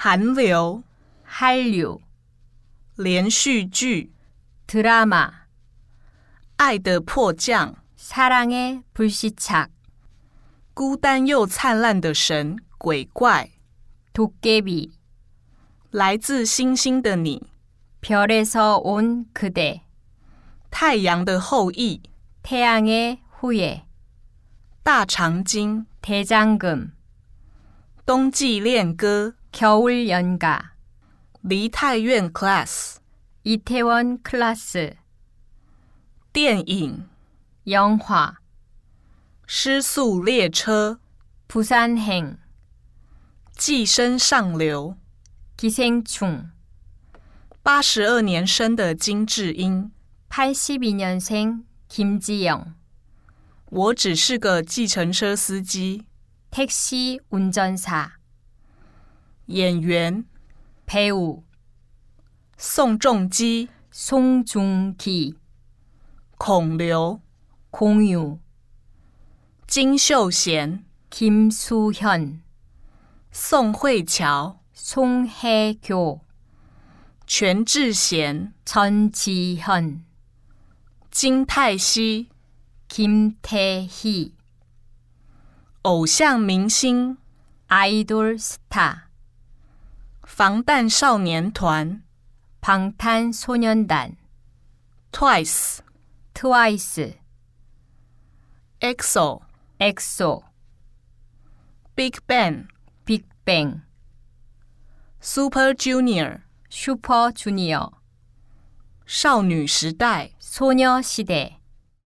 韩流 한류, 连续剧 드라마, 爱的迫降 사랑의 불시착, 孤单又灿烂的神鬼怪 도깨비, 来自星星的你 별에서 온 그대, 太阳的后裔 태양의 후예, 大长今 대장금, 冬季恋歌 겨울 연가, 梨泰院 class 이태원 클라스, 电影 영화, 失速列车 부산행, 寄生上流 기생충, 82年生的金智英 82년생 김지영, 我只是个计程车司机 택시 운전사, 演员 배우, 宋仲基 송중기, 孔刘 공유, 金秀贤 김수현, 宋慧乔 송혜교, 全智贤 전지현, 金泰熙 김태희, 偶像明星 아이돌 스타, 防弹少年团 방탄소년단, Twice 트와이스, EXO 엑소, Big Bang 빅뱅, Super Junior 슈퍼주니어, 少女时代 소녀시대,